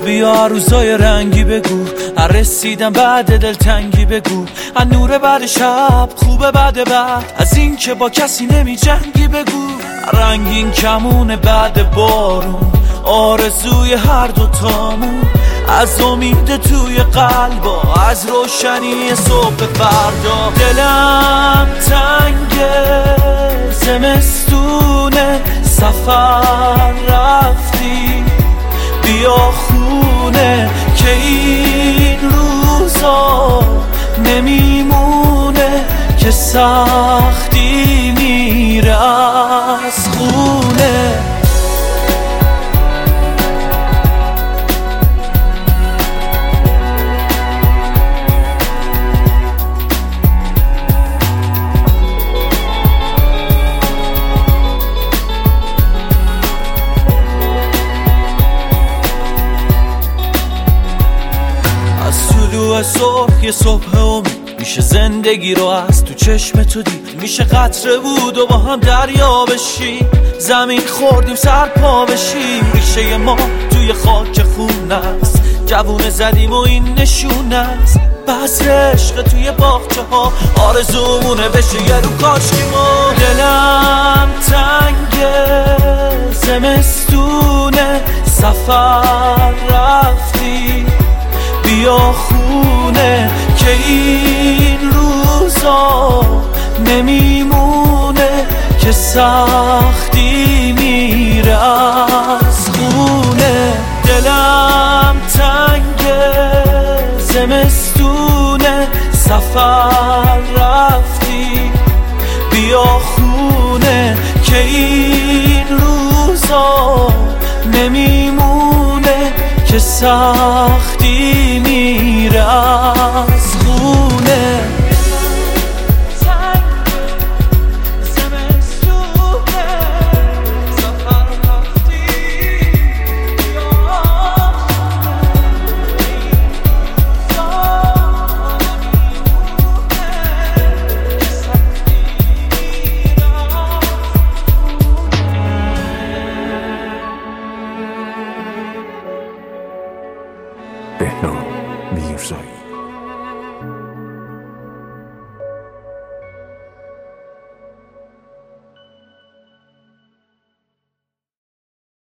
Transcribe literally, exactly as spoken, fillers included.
بیا روزای رنگی بگو، رسیدم بعد دلتنگی بگو، از نور بعد شب خوبه بعد بعد، از این که با کسی نمی جنگی بگو، رنگین کمونه بعد بارون، آرزوی هر دو تامون، از امید توی قلبا، از روشنی صبح فردا. دلم تنگه زمستونه، سفر رفتی بیا خونه، که این روزا نمیمونه، که سختی میره از خونه. صبح یه صبح امید میشه زندگی رو از تو چشم تو دید، میشه قطره بود و با هم دریا بشیم، زمین خوردیم سر پا بشیم، ریشه ما توی خاک خون است، جوونه زدیم و این نشون است، بذر عشق توی باغچه ها، آرزومونه بشه یه رو کاشکی ما. دلم تنگه زمستونه، سفر رفتی بیا خونه، که این روزا نمیمونه، که سختی میره از خونه. دلم تنگه زمستونه، سفر رفتی بیا خونه، که این روزا نمیمونه، که سختی میره از خونه. بهنام میرزایی.